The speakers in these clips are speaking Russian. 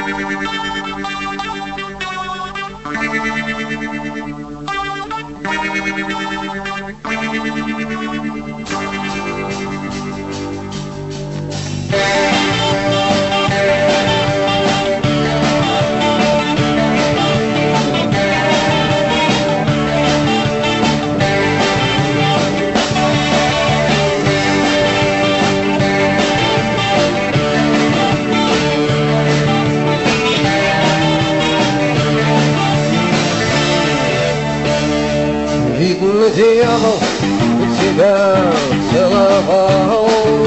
Видно, дьявол тебя целовал,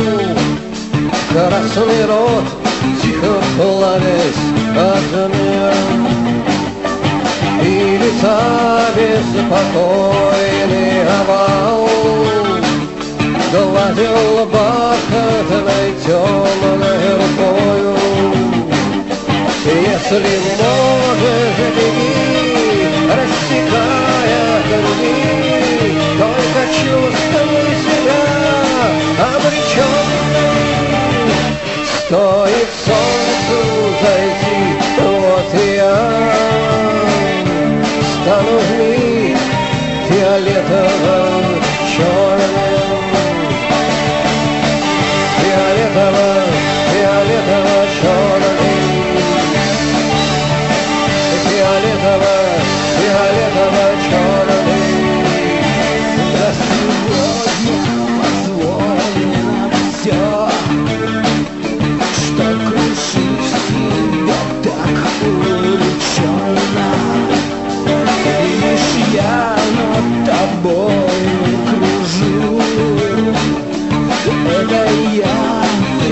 красный рот, тихо плавясь от мира, и лица беспокойный овал гладил бархатной темной рукою. Если можешь, беги, рассекая круги, только чувствуй себя обреченным. Стоит солнцу зайти, вот я стану вмиг фиолетово-черным, фиолетово-черным. Фиолетово-черный. Да сегодня позволено все, что крушишь себя так увлеченно. Лишь я над тобой кружу, это я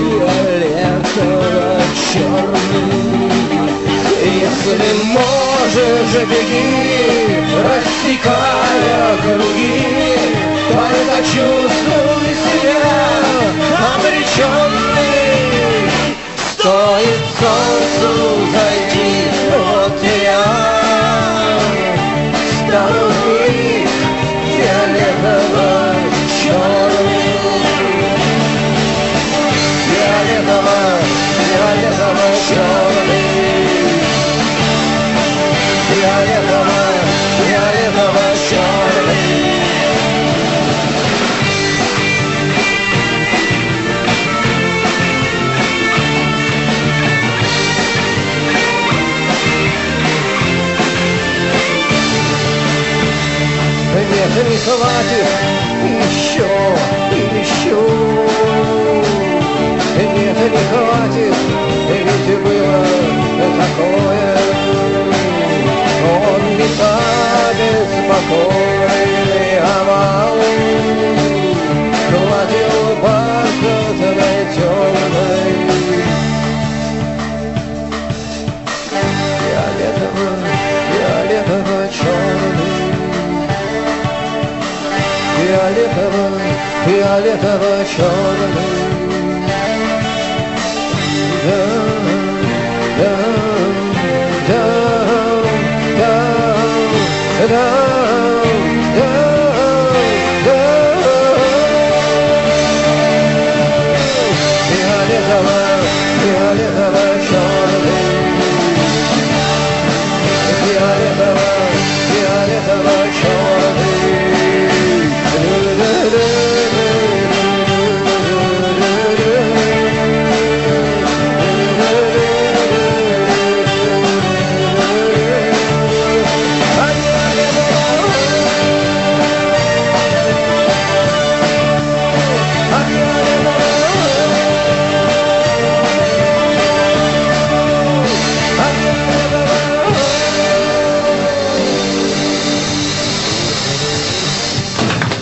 фиолетово-черный. Если можешь, беги, рассекая круги, только чувствуй себя обреченный. Стоит солнцу зайти, вот я стану вмиг фиолетово-черным, фиолетово-черный. Фиолетово-черный. Нет, не хватит еще. Нет, не хватит, ведь было такое. Он лица беспокойный овал гладил бархатной темной. Фиолетово-черный.